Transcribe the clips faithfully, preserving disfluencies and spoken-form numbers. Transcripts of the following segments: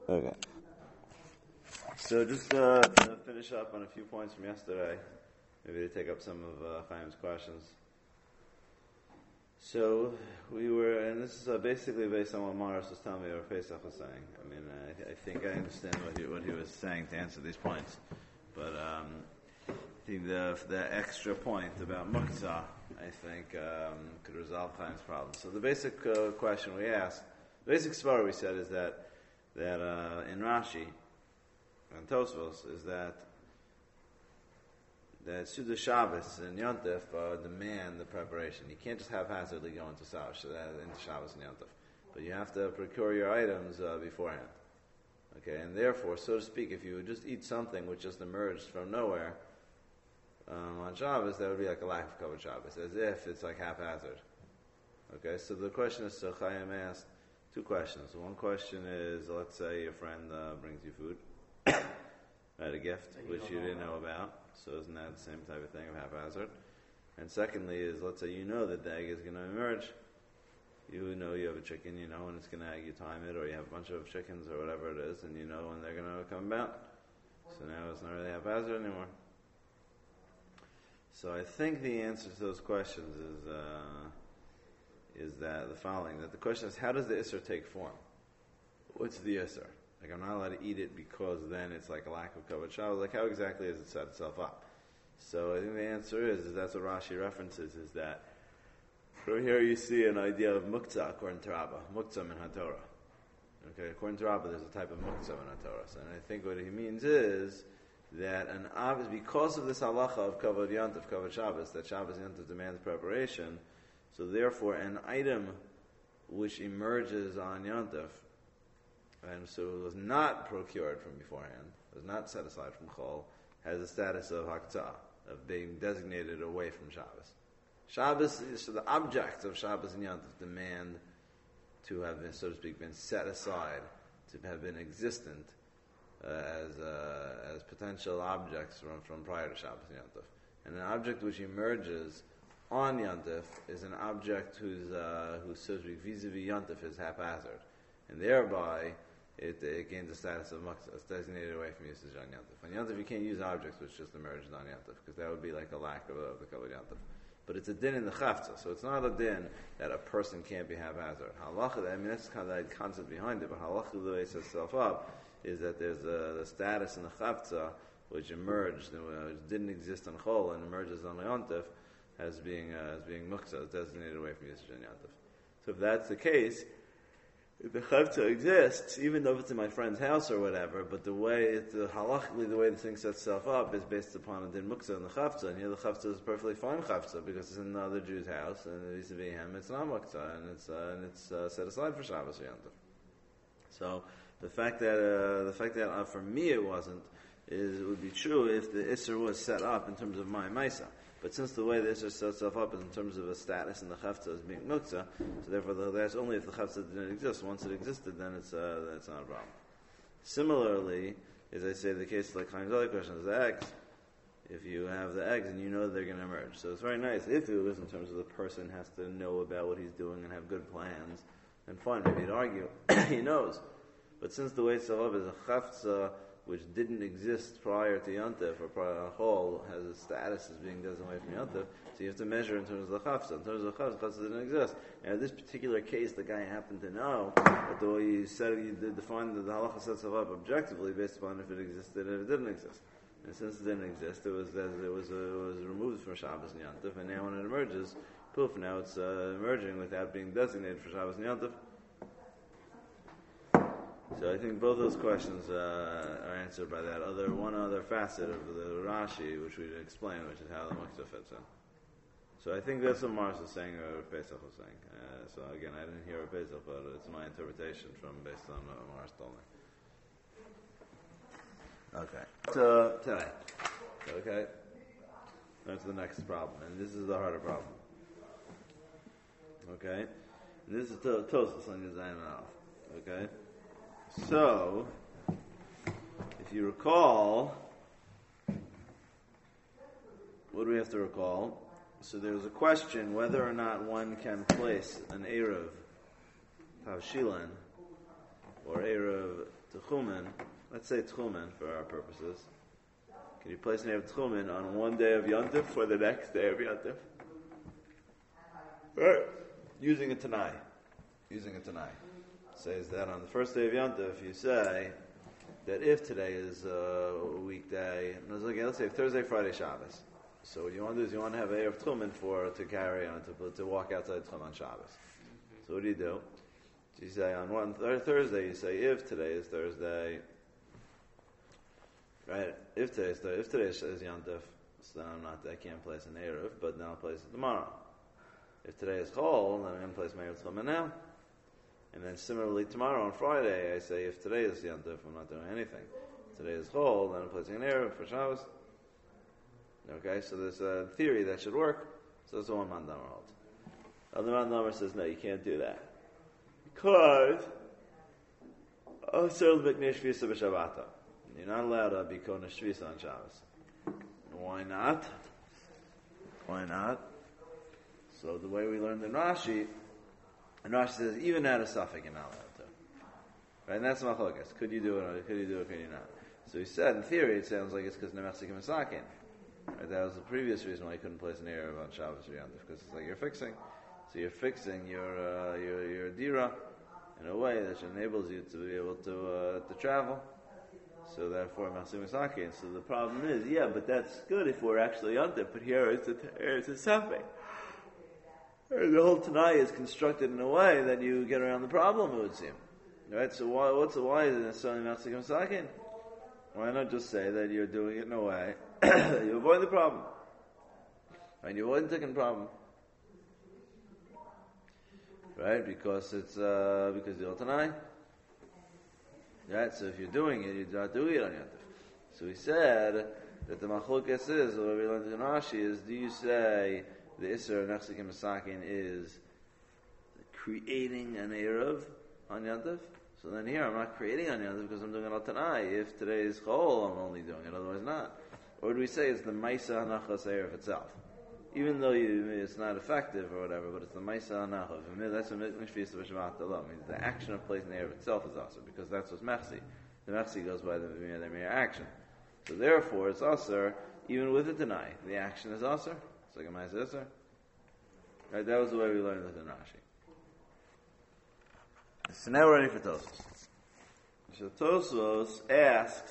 Okay. So just uh, to finish up on a few points from yesterday, maybe to take up some of uh, Chaim's questions. So we were, and this is uh, basically based on what Maris was telling me, or Pesach was saying. I mean, I, I think I understand what he, what he was saying to answer these points, but um, I think the the extra point about muktzah, I think, um, could resolve Chaim's problem. So the basic uh, question we asked, the basic svara we said is that that uh, in Rashi and Tosfos is that that Suda Shabbos and Yontif uh, demand the preparation. You can't just haphazardly go into Shabbos, into Shabbos and Yontif, but you have to procure your items uh, beforehand. Okay, and therefore, so to speak, if you would just eat something which just emerged from nowhere um, on Shabbos, that would be like a lack of covered Shabbos, as if it's like haphazard. Okay, so the question is, so Chaim asked two questions. One question is, let's say your friend uh, brings you food, right, a gift which you didn't know about. So isn't that the same type of thing of haphazard? And secondly is, let's say you know that the egg is going to emerge. You know you have a chicken, you know when it's going to egg, you time it, or you have a bunch of chickens or whatever it is, and you know when they're going to come about. So now it's not really haphazard anymore. So I think the answer to those questions is uh, is that the following: that the question is, how does the Isser take form? What's the Isser? Like, I'm not allowed to eat it because then it's like a lack of covered Shabbos. Like, how exactly does it set itself up? So I think the answer is, is that's what Rashi references, is that from here you see an idea of muktzah according to Rabbah, muktzah min HaTorah. Okay, according to Rabbah, there's a type of muktzah min HaTorah. So, and I think what he means is that an obvious, because of this halacha of kavod yantif, kavod Shabbos, that Shabbos yantif demands preparation, so therefore an item which emerges on yantif, and so it was not procured from beforehand, was not set aside from Chol, has the status of Haktzah, of being designated away from Shabbos. Shabbos is, so the objects of Shabbos and Yantif demand to have been, so to speak, been set aside, to have been existent uh, as uh, as potential objects from, from prior to Shabbos and Yantif. And an object which emerges on Yantif is an object whose, uh, whose so to speak, vis-a-vis Yantif is haphazard. And thereby, It, it gains the status of muktzah. It's designated away from usage on Yantif. On Yantif, you can't use objects which just emerged on Yantif, because that would be like a lack of, of the kavod Yantif. But it's a din in the chavtza, so it's not a din that a person can't be haphazard. Halacha, I mean, that's kind of the concept behind it, but halacha, the way it sets itself up, is that there's a, the status in the chavtza which emerged, and which didn't exist on Chol, and emerges on Yantif as being, uh, as being muktzah, designated away from usage on Yantif. So if that's the case, if the chavtza exists, even though it's in my friend's house or whatever, but the way, it, the halachically, the way the thing sets itself up is based upon a din muktzah in the chavtza, and here the chavtza is a perfectly fine chavtza because it's in another Jew's house, and vis-a-vis him, it's not muktzah, and it's uh, and it's uh, set aside for Shabbos or Yantif. So the fact that uh, the fact that uh, for me it wasn't is it would be true if the Isser was set up in terms of my Maisa. But since the way the Isser sets itself up is in terms of a status in the Chavtza as being Muktzah, so therefore the, that's only if the Chavtza didn't exist. Once it existed, then it's uh, that's not a problem. Similarly, as I say, the case like Chaim's other question is the eggs. If you have the eggs and you know they're going to emerge. So it's very nice if it was in terms of the person has to know about what he's doing and have good plans, then fine, maybe he'd argue. He knows. But since the way it's set up is a Chavtza which didn't exist prior to Yantif, or prior to Chol, has a status as being designated away from Yantif, so you have to measure in terms of the Chavtza. In terms of the Chavtza, Chavtza didn't exist. And in this particular case, the guy happened to know that the way you said you did define the, the halacha sets itself up objectively based upon if it existed and if it didn't exist. And since it didn't exist, it was it was, uh, it was removed from Shabbos and Yantif, and now when it emerges, poof, now it's uh, emerging without being designated for Shabbos and Yantif. So I think both those questions uh, are answered by that other one other facet of the Rashi, which we explained, which is how the muktzah fits in. So I think that's what Mars was saying, or Pesach was saying. Uh, so again, I didn't hear a Pesach, but it's my interpretation from based on what Mars told me. Okay. So today, okay, that's the next problem, and this is the harder problem. Okay, and this is Tosfos on Yud Zayin Aleph. Okay. So, if you recall, what do we have to recall? So there's a question whether or not one can place an Erev Tavshilan or Erev Tchumen, let's say Tchumen for our purposes. Can you place an Erev Tchumen on one day of Yontif for the next day of Yontif? Right. Using a Tanai. Using a Tanai. Says that on the first day of Yontif, you say that if today is a weekday, let's say Thursday, Friday, Shabbos. So what you want to do is you want to have Erev Tchumen for, to carry on, to, to walk outside Tchum on Shabbos. So what do you do? You say on one th- Thursday, you say if today is Thursday, right? If today is Thursday, if today is Yontif, so then I'm not, I can't place an Erev, but then I'll place it tomorrow. If today is Chol, then I'm going to place my Erev Tchumen now. And then similarly tomorrow on Friday, I say if today is Yontif, I'm not doing anything. If today is Chol, then I'm placing an Erev for Shabbos. Okay, so there's a theory that should work. So that's the one Mandamer holds. The other Mandamer says no, you can't do that. Because you're not allowed to be Kona Shvisa on Shabbos. Why not? Why not? So the way we learned in Rashi, and Rashi says even at a suffix you're not allowed to. Right? And that's Machlokas. Could you do it or could you do it, could you not? So he said in theory it sounds like it's because Nemechzik Masakin. Right? That was the previous reason why you couldn't place an Erev on Shabbos or Yontif, because it's like you're fixing. So you're fixing your uh, your your dira in a way that enables you to be able to uh, to travel. So therefore, Masim Misaki. So the problem is, yeah, but that's good if we're actually on there. But here it's a it's a suffix. The whole Tanai is constructed in a way that you get around the problem. It would seem, right? So why what's the why is it necessarily Masim Misaki? Why not just say that you're doing it in a way that you avoid the problem, and you avoid the second problem. Right, because it's uh, because the Tanai. Right, so if you're doing it, you're not doing it on Yontif. So he said that the Machlokes is, or what we learned in Rashi is, do you say the Isser of Nechzik and Masakin is creating an Erev on Yontif? So then here I'm not creating on Yontif because I'm doing it on Tanai. If today is Chol, I'm only doing it, otherwise not. Or do we say it's the Maisa Hanachas Erev itself? Even though you, it's not effective or whatever, but it's the Maisa Hanachav. That's what Mishvisa B'Shavat Alom means. The action of placing the Erev itself is also, because that's what's Mechsi. The Mechsi goes by the, the mere action. So therefore, it's Aser, even with the Tanai. The action is Aser. It's like a Maisa Aser. Right, that was the way we learned it in Rashi. So now we're ready for Tosfos. So Tosfos asks,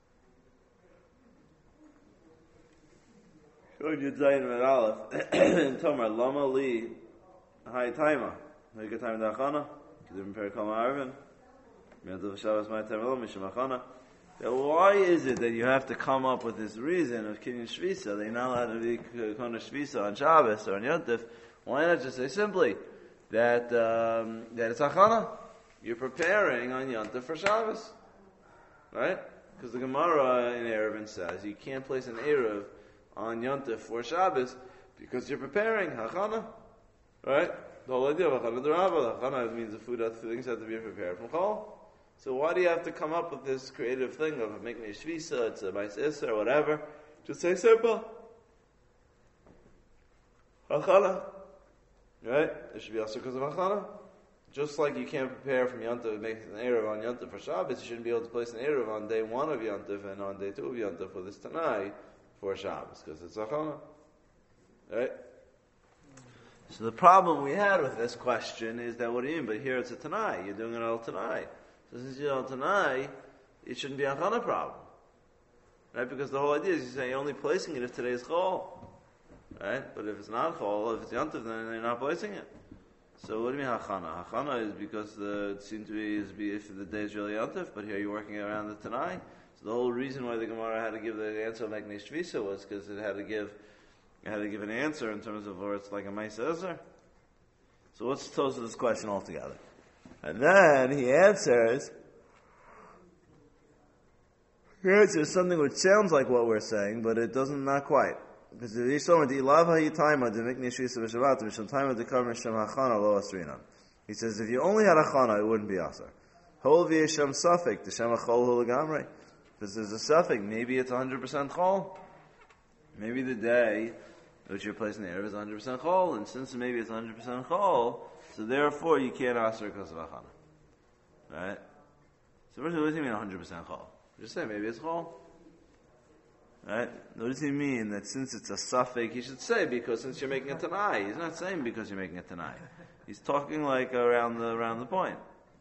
Shod Yudzayin Med Aleph, and Tomar, Lama Li, Hai Taima, Hika Taima Dachana, Kedim Perikam Arvin, Miyazav Shabbos Mai Taima Lo, Mishim Achana. Why is it that you have to come up with this reason of Kinyan Shvisa? They're not allowed to be Kona Shvisa on Shabbos or on Yontif. Why not just say simply that um, that it's Achana? You're preparing on Yontif for Shabbos. Right? Because the Gemara in Erevin says you can't place an Erev on Yontif for Shabbos because you're preparing Hachana, right? The whole idea of Hachana D'Rabba, Hachana means the food, things have to be prepared from Chol. So why do you have to come up with this creative thing of making a Shvisa, it's a Ma'is Isser or whatever? Just say simple. Hachana. Right? It should be also because of Hachana. Just like you can't prepare from Yontif, make an Erev on Yontif for Shabbos, you shouldn't be able to place an Erev on day one of Yontif and on day two of Yontif with this Tanai for Shabbos, because it's Achana. Right? So the problem we had with this question is that, what do you mean? But here it's a Tanai. You're doing it all Tanai. So since you're all Tanai, it shouldn't be a Achana problem. Right? Because the whole idea is you say you're only placing it if today is Chol. Right? But if it's not Chol, if it's Yontif, then you're not placing it. So what do you mean Hachana? Hachana is because the, it seems to be, is be if the day is really Yontif, but here you're working around the Tanai. The whole reason why the Gemara had to give the answer of Meknei Shvisa was because it had to give, it had to give an answer in terms of where it's like a Ma'isa Ezer. So what's the toast of this question altogether? And then he answers, he answers something which sounds like what we're saying, but it doesn't, not quite. Because the Yishom the Ilav HaYitayma the Meknei Shvisa B'Shavat Misham Taima the Kar Misham Hachana Lo Asrina. He says if you only had Hachana, it wouldn't be Asar. Hol V'Yisham Safik the Shem Achol Hu L'Gamrei. Because there's a suffix, maybe it's one hundred percent chol. Maybe the day which you're placing the Erev is one hundred percent chol, and since maybe it's one hundred percent chol, so therefore you can't ask her because of Achana. Right? So first, what does he mean one hundred percent chol? Just say maybe it's chol. Right? What does he mean that since it's a suffix, he should say because since you're making a tanai? He's not saying because you're making a tanai. He's talking like around the around the point.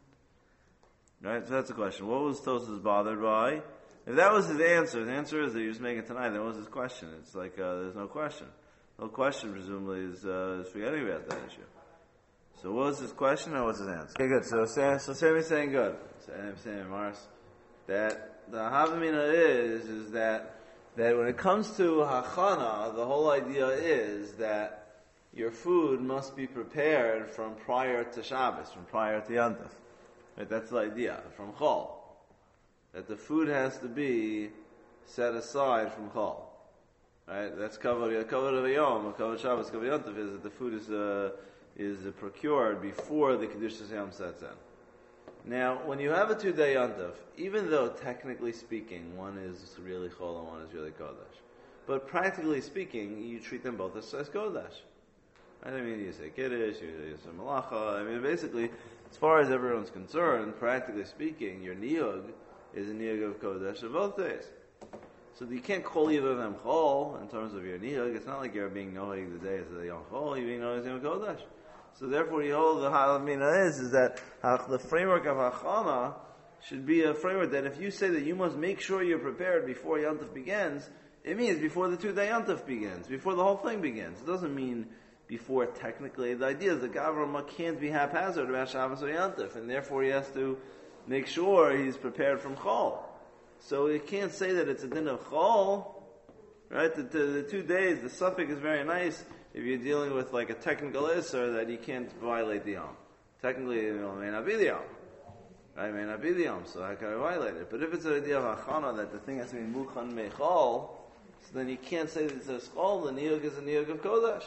Right? So that's the question. What was Tosfos bothered by? If that was his answer, his answer is that he was making a tanai, then what was his question? It's like uh, there's no question. No question, presumably, is, uh, is forgetting about that issue. So what was his question or what's his answer? Okay, good. So, so Sammy's saying good. Sammy's saying, Mars, that the Havamina is, is that, that when it comes to Hachana, the whole idea is that your food must be prepared from prior to Shabbos, from prior to Yontif. Right? That's the idea, from Chol. That the food has to be set aside from Chol. Right? That's kavod kavod of Yom, kavod Shabbos, kavod Yontif is that the food is uh, is uh, procured before the Kedushas Yom sets in. Now, when you have a two-day Yontif, even though technically speaking one is really Chol and one is really Kodesh, but practically speaking, you treat them both as, as Kodesh. Right? I mean, you say Kiddush, you say Malacha. I mean, basically, as far as everyone's concerned, practically speaking, your Niyug is a Niyug of Kodesh of both days. So you can't call either of them Chol in terms of your Nihug. It's not like you're being Nohig the day of the Yom Chol, you're being Nohig the Yom Kodesh. So therefore, you hold the Halamina is, is that the framework of Hachana should be a framework that if you say that you must make sure you're prepared before Yontif begins, it means before the two-day Yontif begins, before the whole thing begins. It doesn't mean before technically. The idea is that Gavrama can't be haphazard about Shabbos or Yontif, and therefore he has to make sure he's prepared from Chol. So you can't say that it's a din of chol, right? The, the, the two days, the suffix is very nice if you're dealing with like a technical isser that you can't violate the yom. Technically, you know, it may not be the yom. Right? It may not be the yom, so how can I violate it? But if it's an idea of achana, that the thing has to be mukhan mechol, so then you can't say that it's a chol, the niyug is a niyug of kodesh.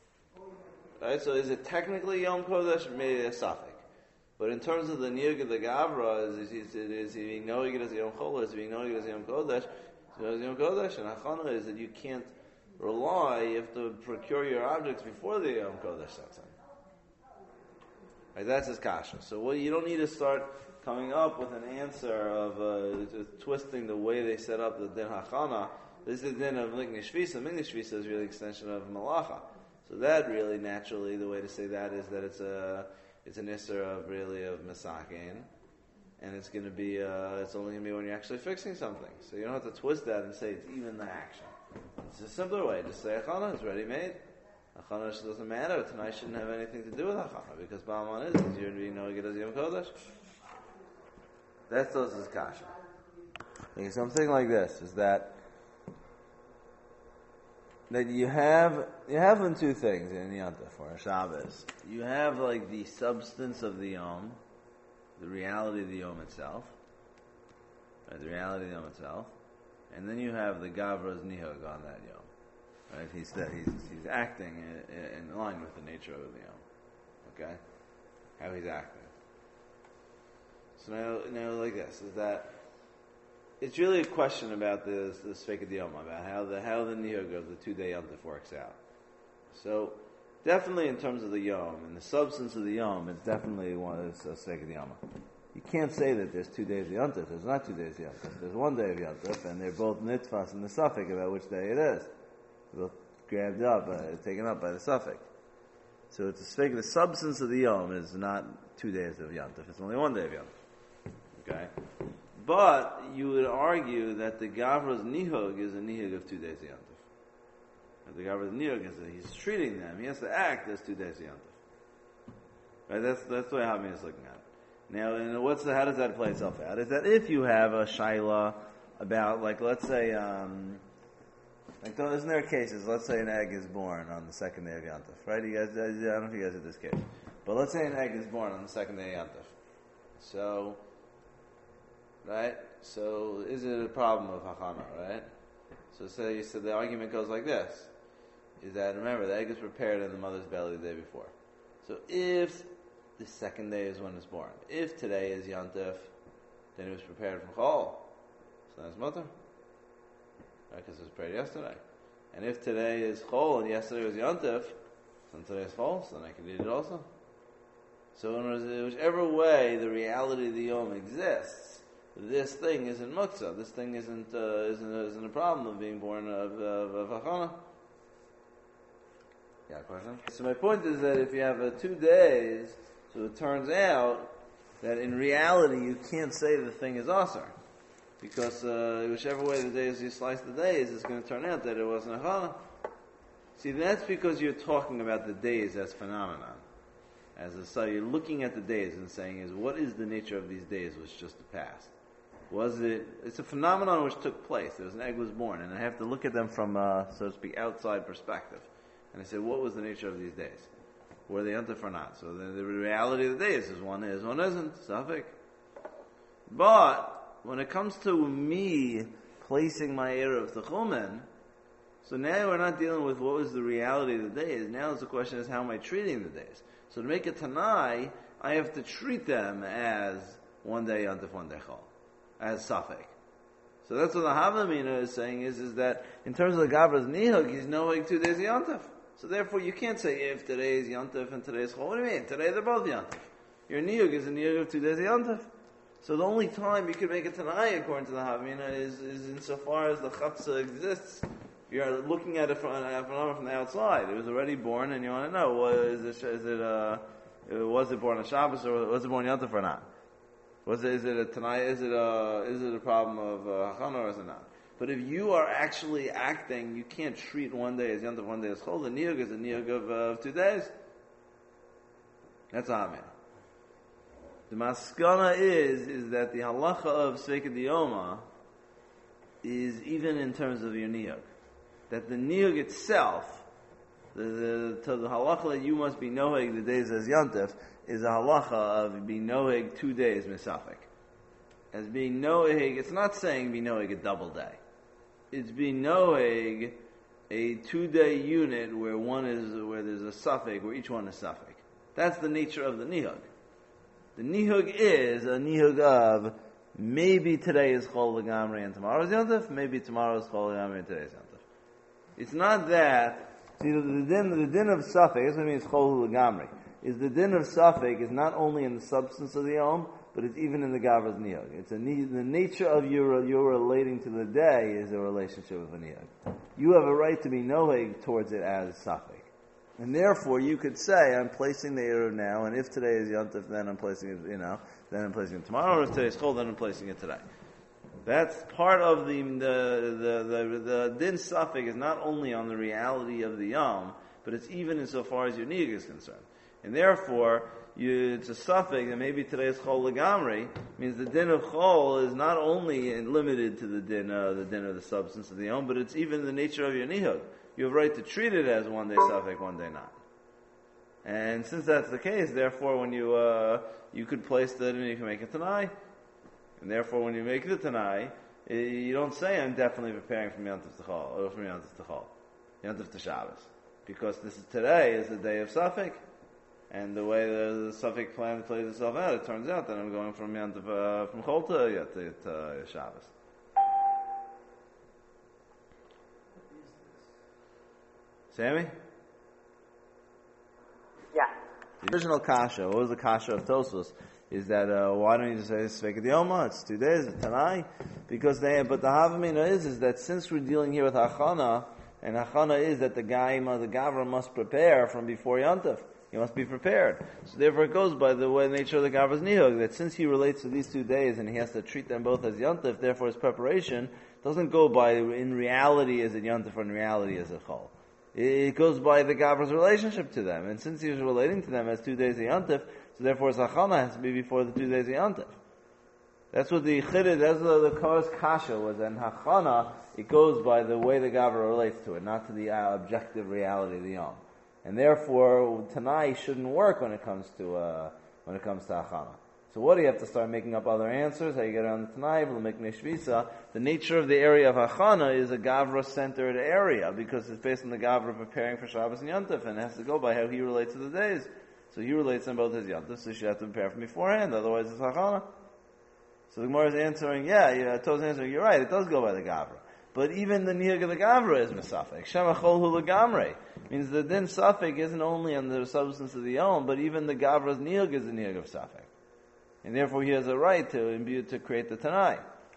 Right? So is it technically yom kodesh, or maybe a suffix? But in terms of the niyug of the gavra, is is is he being knowing it as a yom chol, is he being knowing it as a yom kodesh? So as yom kodesh, and hachana is that you can't rely. You have to procure your objects before the yom kodesh sets in. Right, that's his kasha. So well, you don't need to start coming up with an answer of uh, twisting the way they set up the din hachana. This is the din of Migdash Shvisa. Migdash Shvisa is really an extension of malacha. So that really naturally, the way to say that is that it's a It's an isser of really of masakin, and it's going to be. Uh, it's only going to be when you're actually fixing something. So you don't have to twist that and say it's even the action. It's a simpler way. Just say achana is ready made. Achana doesn't matter. Tonight shouldn't have anything to do with achana because Ba'aman is is you're being knowing it as Yom Kodesh. That's those is kasha. Okay, something like this is that. That you have you have them two things in Yontif or Shabbos. You have like the substance of the Yom, the reality of the Yom itself, right, the reality of the Yom itself, and then you have the Gavra's Nihog on that Yom. Right? He's he's he's acting in, in line with the nature of the Yom. Okay, how he's acting. So now, now like this is that. It's really a question about this this fake Yom, about how the how the nihug of the two day Yom works out. So definitely in terms of the Yom and the substance of the Yom, it's definitely one is a fake Yom. You can't say that there's two days of Yom Tov. There's not two days of Yom Tov. There's one day of Yom Tov, and they're both nitfas in the suffix about which day it is. They're both grabbed up, uh, taken up by the suffix. So it's a fake. The substance of the Yom is not two days of Yom Tov. It's only one day of Yom Tov. Okay. But you would argue that the Gavra's Nihug is a Nihug of two days of Yom Tov. The Gavra's Nihug is that he's treating them. He has to act as two days of Yom Tov. Right? That's that's the way Havamina is looking at it. Now, and what's the, how does that play itself out? Is that if you have a shaila about, like, let's say, um, like, isn't there cases? Let's say an egg is born on the second day of Yom Tov, right? You guys, I don't know if you guys did this case, but let's say an egg is born on the second day of Yom Tov. So. Right? So, is it a problem of hachana, right? So, say, so the argument goes like this, is that, remember, the egg is prepared in the mother's belly the day before. So, if the second day is when it's born, if today is Yom Tov, then it was prepared from Chol, so that's mutter. Right? Because it was prepared yesterday. And if today is Chol and yesterday was Yom Tov, then today is Chol, so then I can eat it also. So, in whichever way the reality of the Yom exists, this thing isn't muktzah, this thing isn't uh, isn't, isn't a problem of being born of of, of hachana. Yeah, question? So my point is that if you have uh, two days, so it turns out that in reality you can't say the thing is asar. Because uh, whichever way the days you slice the days, it's going to turn out that it wasn't a chana. See, that's because you're talking about the days as phenomenon. As a, so you're looking at the days and saying, is what is the nature of these days which just passed? Was it, it's a phenomenon which took place. There was an egg was born, and I have to look at them from, uh, so to speak, outside perspective. And I say, what was the nature of these days? Were they yontif or not? So the, the reality of the days is one is, one isn't, safek. But when it comes to me placing my Erev Techumen, so now we're not dealing with what was the reality of the days. Now the question is, how am I treating the days? So to make a Tanai, I have to treat them as one day Yontif, one day Chol, as Safek. So that's what the Havamina is saying is, is that in terms of the Gavra's Nihug, he's knowing two days Yontif. So therefore you can't say if today is Yontif and today is Chol. What do you mean? Today they're both Yontif. Your Nihug is a Nihug of two days Yontif. So the only time you can make a Tanai according to the Havamina is, is insofar as the Chatzah exists. You're looking at it from, uh, from the outside. It was already born, and you want to know: what, is it? Is it? Uh, was it born on Shabbos, or was it born Yontif or not? Was it? Is it a Tanai? Is it a? Is it a problem of uh, Hachana, or is it not? But if you are actually acting, you can't treat one day as Yontif, one day as Chol. The Niyug is a Niyug of, uh, of two days. That's a Havamina. The maskana is is that the halacha of Sveika Diyoma is even in terms of your niyug. That the niyug itself, the, the, to the halacha that you must be noheg the days as yontif, is a halacha of being noheg two days misafik. As being noheg, it's not saying be noheg a double day. It's being noheg a two-day unit where one is where there's a suffix, where each one is suffix. That's the nature of the nihug. The nihug is a nihug of maybe today is chol legamri and tomorrow is yontif, maybe tomorrow is chol legamri and today is yontif. It's not that. See, the, the din the din of suffix, that's what it means chol legamri. Is the din of suffix is not only in the substance of the yom, but it's even in the gavra's nihug. It's a the nature of your your relating to the day is a relationship with a nihug. You have a right to be noheg towards it as suffix. And therefore, you could say, I'm placing the Erev now, and if today is Yontif, then I'm placing it, you know, then I'm placing it tomorrow, or if today is Chol, then I'm placing it today. That's part of the, the, the, the, the din suffix is not only on the reality of the Yom, but it's even insofar as your Niyug is concerned. And therefore, you, it's a suffix, and maybe today is Chol Legamri, means the din of Chol is not only limited to the din, uh, the din of the substance of the Yom, but it's even the nature of your Nihug. You have a right to treat it as one day suffix, one day not. And since that's the case, therefore, when you uh, you could place that and you can make it Tanai. And therefore, when you make the Tanai, you don't say, I'm definitely preparing from Yontif to Chol, or from Yontif to Chol, Yontif to Shabbos. Because this is today is the day of suffix. And the way the, the suffix plan plays itself out, it turns out that I'm going from Yontif, uh, from Chol to, yeah, to, to uh, Shabbos. Sammy? Yeah. The original kasha, what was the kasha of Tosfos? Is that, uh, why don't you just say Sveika Diyoma, it's two days, it's Tanai? Because they, but the Havamina is, is that since we're dealing here with Hachana, and Hachana is that the guy, the Gavra must prepare from before Yontif. He must be prepared. So therefore it goes by the way nature of the Gavra's Nihug, that since he relates to these two days and he has to treat them both as Yontif, therefore his preparation doesn't go by, in reality is it Yontif or in reality is it Chol. It goes by the Gavra's relationship to them. And since he's relating to them as two days of Yontif, so therefore his Hachana has to be before the two days of Yontif. That's what the Chiddush, that's what the Kor's Kasha was. And Hachana, it goes by the way the Gavra relates to it, not to the uh, objective reality of the Yom. And therefore, Tanai shouldn't work when it comes to, uh, when it comes to Hachana. So what do you have to start making up other answers? How you get around the Tanai, L'miknei Shvisa. The nature of the area of Hachana is a Gavra-centered area, because it's based on the Gavra preparing for Shabbos and Yontif, and it has to go by how he relates to the days. So he relates on both his Yontif, so you should have to prepare from beforehand, otherwise it's Hachana. So the Gemara is answering, yeah, yeah, To's answering, you're right, it does go by the Gavra. But even the Nihag of the Gavra is Mesafek. Shema Chol Hu Legamrei. Means the din Safek isn't only on the substance of the Yom, but even the Gavra's Nihag is the Nihag of Safek. and therefore he has a right to imbue to create the Tanai.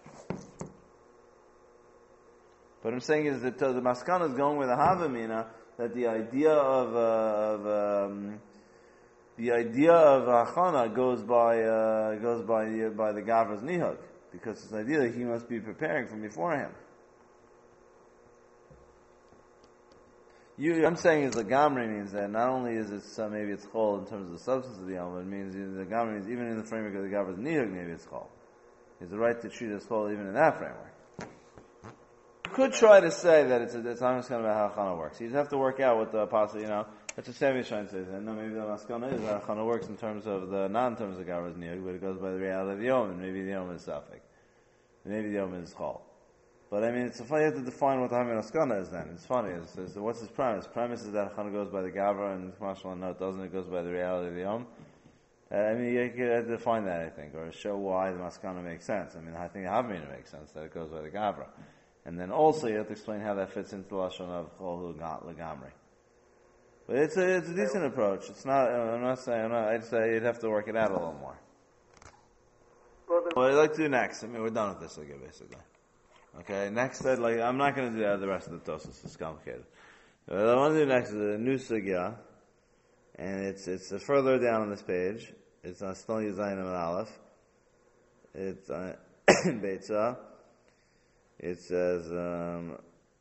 What I'm saying is that uh, the Maskana is going with the Havamina, that the idea of, uh, of um, the idea of Hachana goes by uh, goes by uh, by the Gavra's Nihag, because it's the idea that he must be preparing from beforehand. You, I'm saying is the Gamri means that not only is it uh, maybe it's Chol in terms of the substance of the Yom, but it means the Gamri means even in the framework of the Gavra's Nihag maybe it's Chol. He has the right to treat it as Chol even in that framework. Could try to say that it's a, it's almost kind of how Hachana works. You'd have to work out what the apostle, you know, that's what Sammy is trying to say. No, maybe the Maskana is how Hachana works in terms of the, not in terms of Gavra's Niyag, but it goes by the reality of the Yom, and maybe the Yom is Safek. Maybe the Yom is Chol. But I mean, it's funny, you have to define what the Hamid Maskana is then. It's funny. It's, it's, what's his premise? Premise is that Hachana goes by the Gavra, and Mashal, no, it doesn't. It goes by the reality of the Yom. Uh, I mean, you could define that, I think, or show why the Maskana makes sense. I mean, I think the Havamina makes sense, that it goes by the Gavra. And then also you have to explain how that fits into the Lashon of Chol Legamri. But it's a, it's a decent approach. It's not, I'm not saying, I'm not, I'd say you'd have to work it out a little more. What I'd like to do next, I mean, we're done with this again, basically. Okay, next, I'd like, I'm not going to do that the rest of the Tosas, it's complicated. What I want to do next is a new Sugya, and it's, it's further down on this page. It's on Stal Yuzayin and Aleph. It's on Beitzah. It says, um,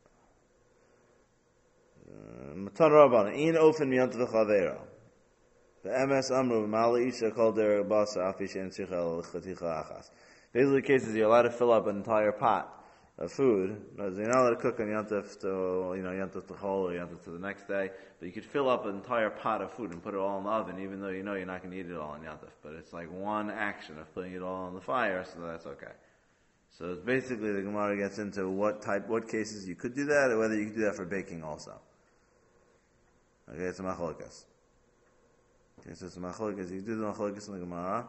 Matan Rabban, in ofen miyant v'chavero. The M S Amru, Ma'ala Isha kol derech basa, afi she'en tzricha el chaticha achas. Basically, the case is you're allowed to fill up an entire pot of food. You're not allowed to cook on Yantif to, you know, Yantif to Chol or Yantif to the next day, but you could fill up an entire pot of food and put it all in the oven, even though you know you're not going to eat it all on Yantif. But it's like one action of putting it all on the fire, so that's okay. So it's basically the Gemara gets into what type, what cases you could do that, or whether you could do that for baking also. Okay, it's a machlokas. Okay, so it's a machlokas. You do the machlokas in the Gemara.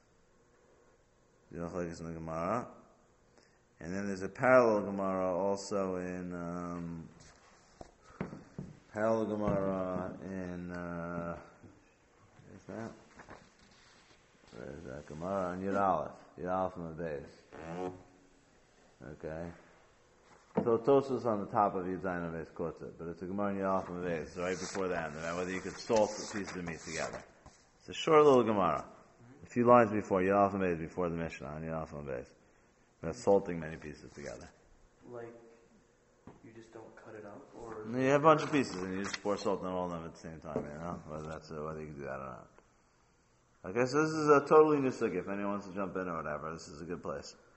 Do the machlokas in the Gemara. And then there's a parallel Gemara also in, um, parallel Gemara in, uh, where's that? Where is that? Gemara on Yud Aleph. Yud Aleph on the base. Okay. So Tosfos on the top of Yud Zayin Aves quotes it, but it's a Gemara in Yud Aleph on the base, right before the end, about whether you could salt the pieces of meat together. It's a short little Gemara. A few lines before, Yud Aleph on the base, before the Mishnah, on Yud Aleph on the base. About salting many pieces together. Like, you just don't cut it up, or? You have a bunch of pieces, and you just pour salt on all of them at the same time, you know? Whether that's, uh, whether you can do that or not. Okay, so this is a totally new sugya. If anyone wants to jump in or whatever, this is a good place.